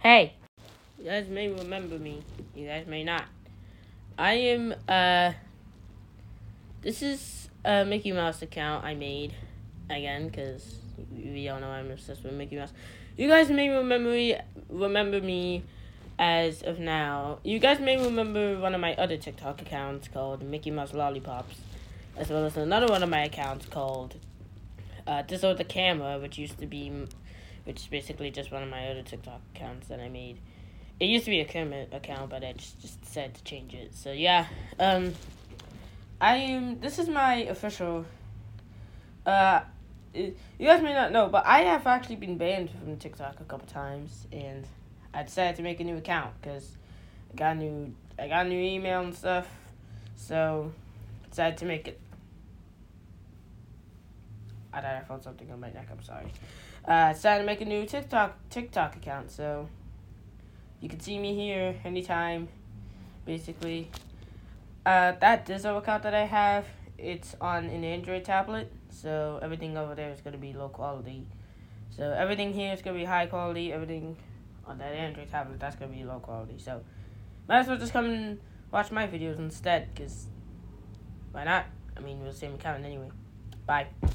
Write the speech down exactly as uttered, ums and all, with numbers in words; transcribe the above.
Hey, you guys may remember me. You guys may not. I am, uh, this is a Mickey Mouse account I made, again, because we all know I'm obsessed with Mickey Mouse. You guys may remember me, remember me as of now. You guys may remember one of my other TikTok accounts called Mickey Mouse Lollipops, as well as another one of my accounts called, uh, This Over the Camera, which used to be, which is basically just one of my other TikTok accounts that I made. It used to be a Kermit account, but I just, just decided to change it. So yeah, um, I am. This is my official. Uh, it, you guys may not know, but I have actually been banned from TikTok a couple times, and I decided to make a new account because I got a new. I got a new email and stuff, so I decided to make it. I thought I felt something on my neck. I'm sorry. Uh, I decided to make a new TikTok TikTok account, so. You can see me here anytime, basically. Uh, that Dizzo account that I have, it's on an Android tablet, so everything over there is going to be low quality. So everything here is going to be high quality, everything on that Android tablet, that's going to be low quality. So might as well just come and watch my videos instead, because why not? I mean, we're the same account anyway. Bye.